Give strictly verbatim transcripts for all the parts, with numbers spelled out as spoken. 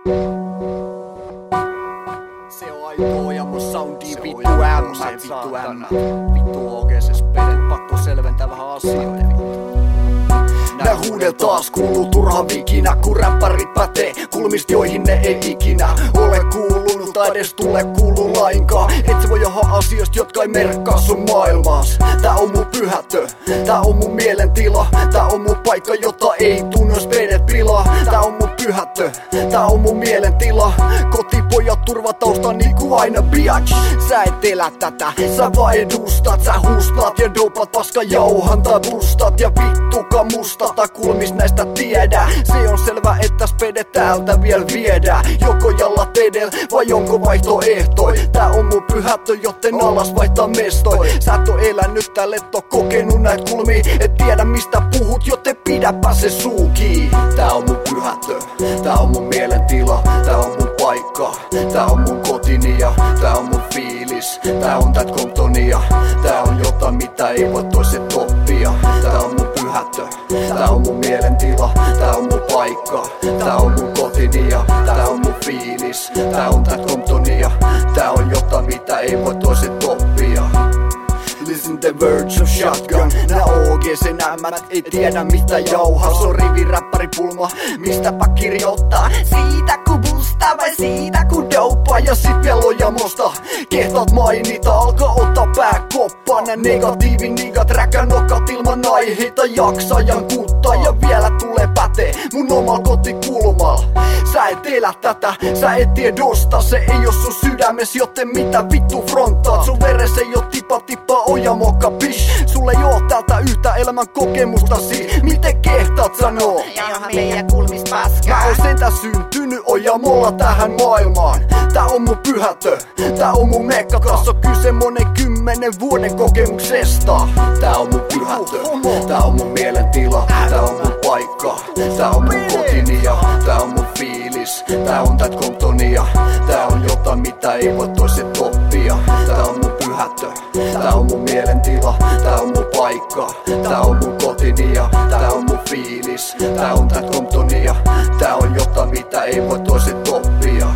Se on aitoa ja mun soundi vittu ämmät vittu ämmät. Vittu oikein se spedet, pakko selventää vähän asioita. Nää huudel taas kuuluu turha vikinä, kun räppärit pätee kulmist joihin ne ei ikinä ole kuulunut tai edes tule kuulu lainkaan. Et se voi johon asioista, jotka ei merkkaa sun maailmaas. Tää on mun pyhätö, tää on mun mielentila, tää on mun paikka, jota ei tunnu spedet pilaa. Tää on mun pyhätö, tää on mun mielentila, kotipojat turvatausta niinku aina biatch. Sä et elä tätä, sä vaan edustat, sä hustat ja dopat paska jauhan tai bustat ja vittuka musta. Kulmis näistä tiedä. Se on selvä, että spede täältä vielä viedään. Joko jallat edel vai onko vaihtoehtoi. Tää on mun pyhätö, joten alas vaihtaa mestoi. Sä et oo elänyt tälle, et oo kokenut näit kulmii. Et tiedä mistä puhut, joten pidäpä se suukii. Tää on mun pyhätö, tää on mun mielentila, tää on mun paikka, tää on mun kotini ja tää on mun fiilis. Tää on tät Comptonia, tää on jotain mitä ei voi toiset oppia. Tää on mun pyhätö, tää on mun mielentila, tää on mun paikka, tää on mun kotini ja tää on mun fiilis. Tää on tät Comptonia, tää on jotain mitä ei voi toiset oppia. Listen the words of shotgun. Nää O G C-nämät ei tiedä mitä jauhaa. Se on riviräppäripulma, mistäpä kirjoittaa. Siitä ku bustaa vai siitä ku dopaa. Ja sit vielä lojamosta kehtaat mainita, alkaa ottaa pääkoppaa. Nää negatiivin nigat räkä nokat ilman aiheita. Jaksajan kuttaa ja vielä tulee pätee mun omal kotikulmal. Sä et elä tätä, sä et tiedosta. Se ei oo sun sydämes, joten mitä vittu frontaat. Sun veressä ei oo tipa tippa oja mokka bish. Sulle ei oo täältä yhtä elämän kokemusta siis. Miten kehtaat sanoo? Johan meidän kulmis paskaa. Mä oon sentä syntynyt ojamolla tähän maailmaan. Tää on mun pyhätö, tää on mun mekka. Tässä on kyse monen kymmenen vuoden kokemuksesta. Tää on mun pyhätö, tää on mun mielentila, tää on mun paikka, tää on mun kotini ja tää on mun fiilis. Tää on tät Comptonia, tää on jotain mitä ei voi toiset oppia. Tää on mun pyhätö, tää on mun mielentila, tää on mun paikka, tää on mun kotini ja tää on mun fiilis. Tää on tät Comptonia, tää on jotain mitä ei voi toiset oppia.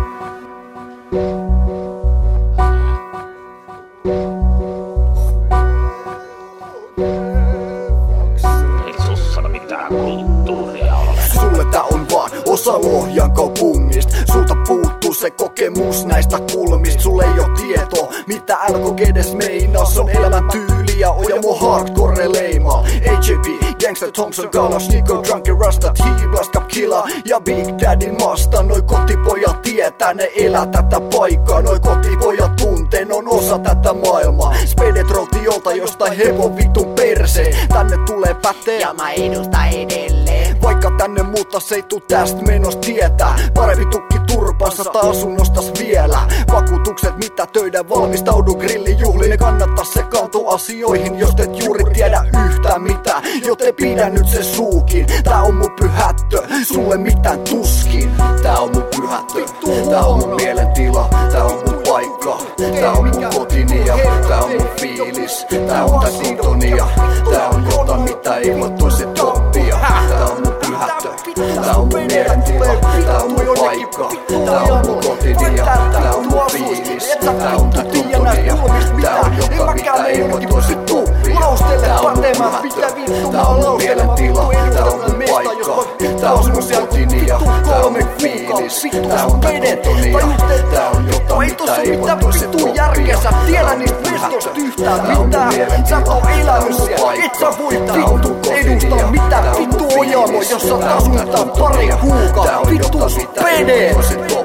Ei sussana mitään kulttuuria ole. Sulle tää on vaan osa Lohjan kaupungista. Sulta puuttuu se kokemus näistä kulmista. Sulle ei oo tietoa mitä L K G edes meinas. On elämän tyyli ja Ojamo hardcore leimaa. A J P, Gangsta Thompson, Kalas, Nico, Drunken Rasta, T-Blast, Cap Killa ja Big Daddy Masta. Noi kotipojat tietää, ne elää tätä paikkaa. Noi kotipojat tuntee, on osa tätä maailmaa. Spedet roltiolta jostain hevon vitun perseen. Tänne tulee pätee Ja mä edustan edelleen. vaikka tänne muuttas ei tuu tästä menos tietää. Parempi tukki turpansa tai asunnostas vielä. Vakuutukset mitä töidä valmistaudu grillijuhliin. Ne kannattaa sekaantua asioihin jos et juuri tiedä yhtään mitään. Joten pidä nyt se suukin. Tää on mun pyhättö, sulle mitään tuskin. Tää on mun pyhättö, tää on mun mielentila, tää on mun paikka, tää on mun kotini ja tää on mun fiilis. Tää on tää Comptonia, tää on jotain mitä ei voi toiset oppia. Tää on mun pyhättö, tää on mun mielentila, tää on mun paikka, tää on mun kotini ja tää on mun fiilis. Tää on tää Comptonia, tää on jotain mitä ei voi toiset oppia. Tää on mun pyhättö, tää on mun mielentila, tää on mun paikka, tää on mun kotini ja tää on mun fiilis. Tää on tää Comptonia, tää on jotain mitä ei voi toiset oppia. Sä tiedä niistä mestosta yhtään mitään. Sä et oo elänyt siellä, et sä voi vittu edustaa mitään vittu Ojamo, jos sä asuntaa pari kuukautta. Vittu spede!